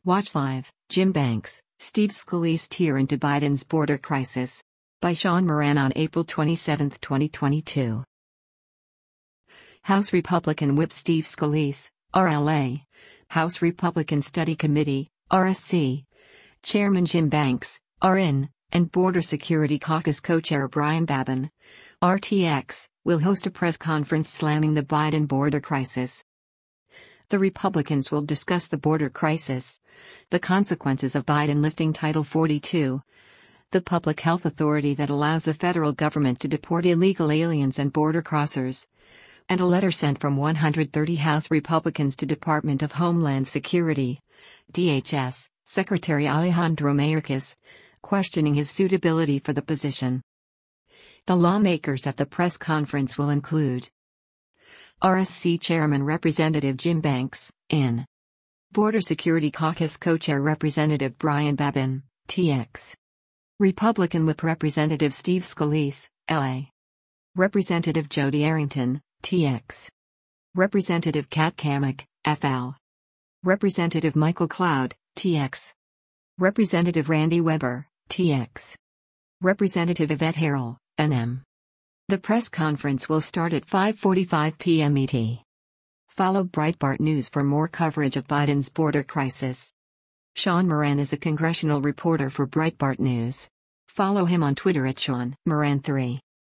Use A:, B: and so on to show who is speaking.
A: Watch live, Jim Banks, Steve Scalise tear into Biden's border crisis. By Sean Moran on April 27, 2022. House Republican Whip Steve Scalise, RLA. House Republican Study Committee, RSC. Chairman Jim Banks, RN, and Border Security Caucus co-chair Brian Babin, RTX, will host a press conference slamming the Biden border crisis. The Republicans will discuss the border crisis, the consequences of Biden lifting Title 42, the public health authority that allows the federal government to deport illegal aliens and border crossers, and a letter sent from 130 House Republicans to Department of Homeland Security, DHS, Secretary Alejandro Mayorkas, questioning his suitability for the position. The lawmakers at the press conference will include RSC Chairman Representative Jim Banks, in. Border Security Caucus Co-Chair Representative Brian Babin, TX. Republican Whip Representative Steve Scalise, LA. Representative Jody Arrington, TX. Representative Kat Cammack, FL. Representative Michael Cloud, TX. Representative Randy Weber, TX. Representative Yvette Harrell, NM. The press conference will start at 5:45 p.m. ET. Follow Breitbart News for more coverage of Biden's border crisis. Sean Moran is a congressional reporter for Breitbart News. Follow him on Twitter at Sean Moran3.